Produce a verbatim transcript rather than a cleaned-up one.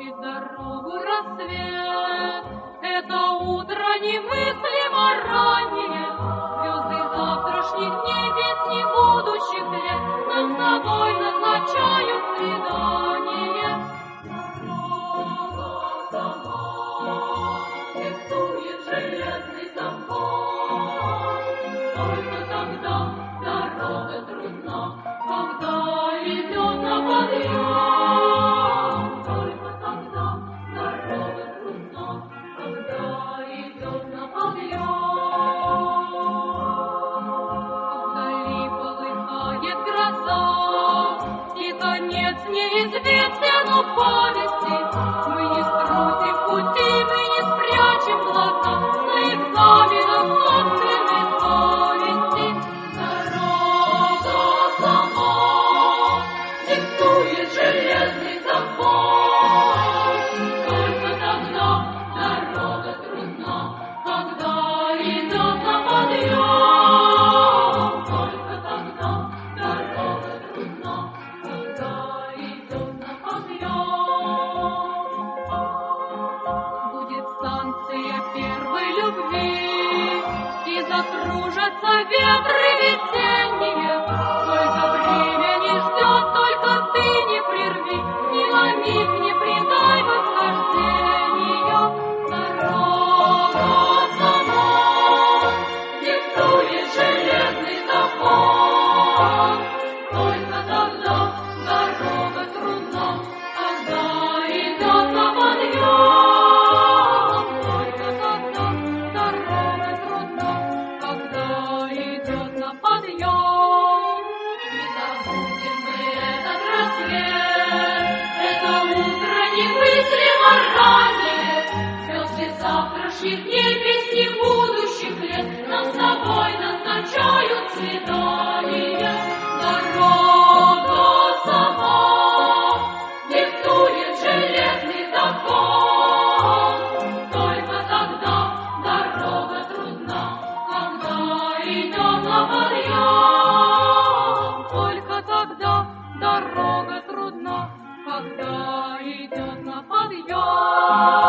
освещает дорогу рассвет. Это утро немыслимо раннее, звезды завтрашних дней, песни будущих лет нам с тобой назначают свидание. Дорога сама диктует железный закон, только тогда дорога трудна, когда идет на подъем. Только тогда дорога трудна, когда идет на подъем. Вдали полыхает гроза, и конец неизвестен у повести. Мы не струсим в пути, мы не спрячем глаза за экзаменом собственной совести. Дорога сама диктует железный закон, только тогда дорога трудна, когда идет на подъем. Только тогда дорога трудна, когда идет на подъем. Будет станция первой любви, и закружатся ветры весенние. Только время не ждет, только ты не прерви, ни на миг не предай восхождению. Дорога сама диктует железный закон, только тогда дорога трудна, когда идет на подъем. Только тогда дорога трудна, когда идет на подъем. Не забудем мы этот рассвет, это утро немыслимо раннее, звезды завтрашних дней, песни будущих лет нам с тобой назначают свидание. Дорога сама диктует железный закон, только тогда дорога трудна, когда идет на подъем. Только тогда дорога трудна, когда идет на подъем.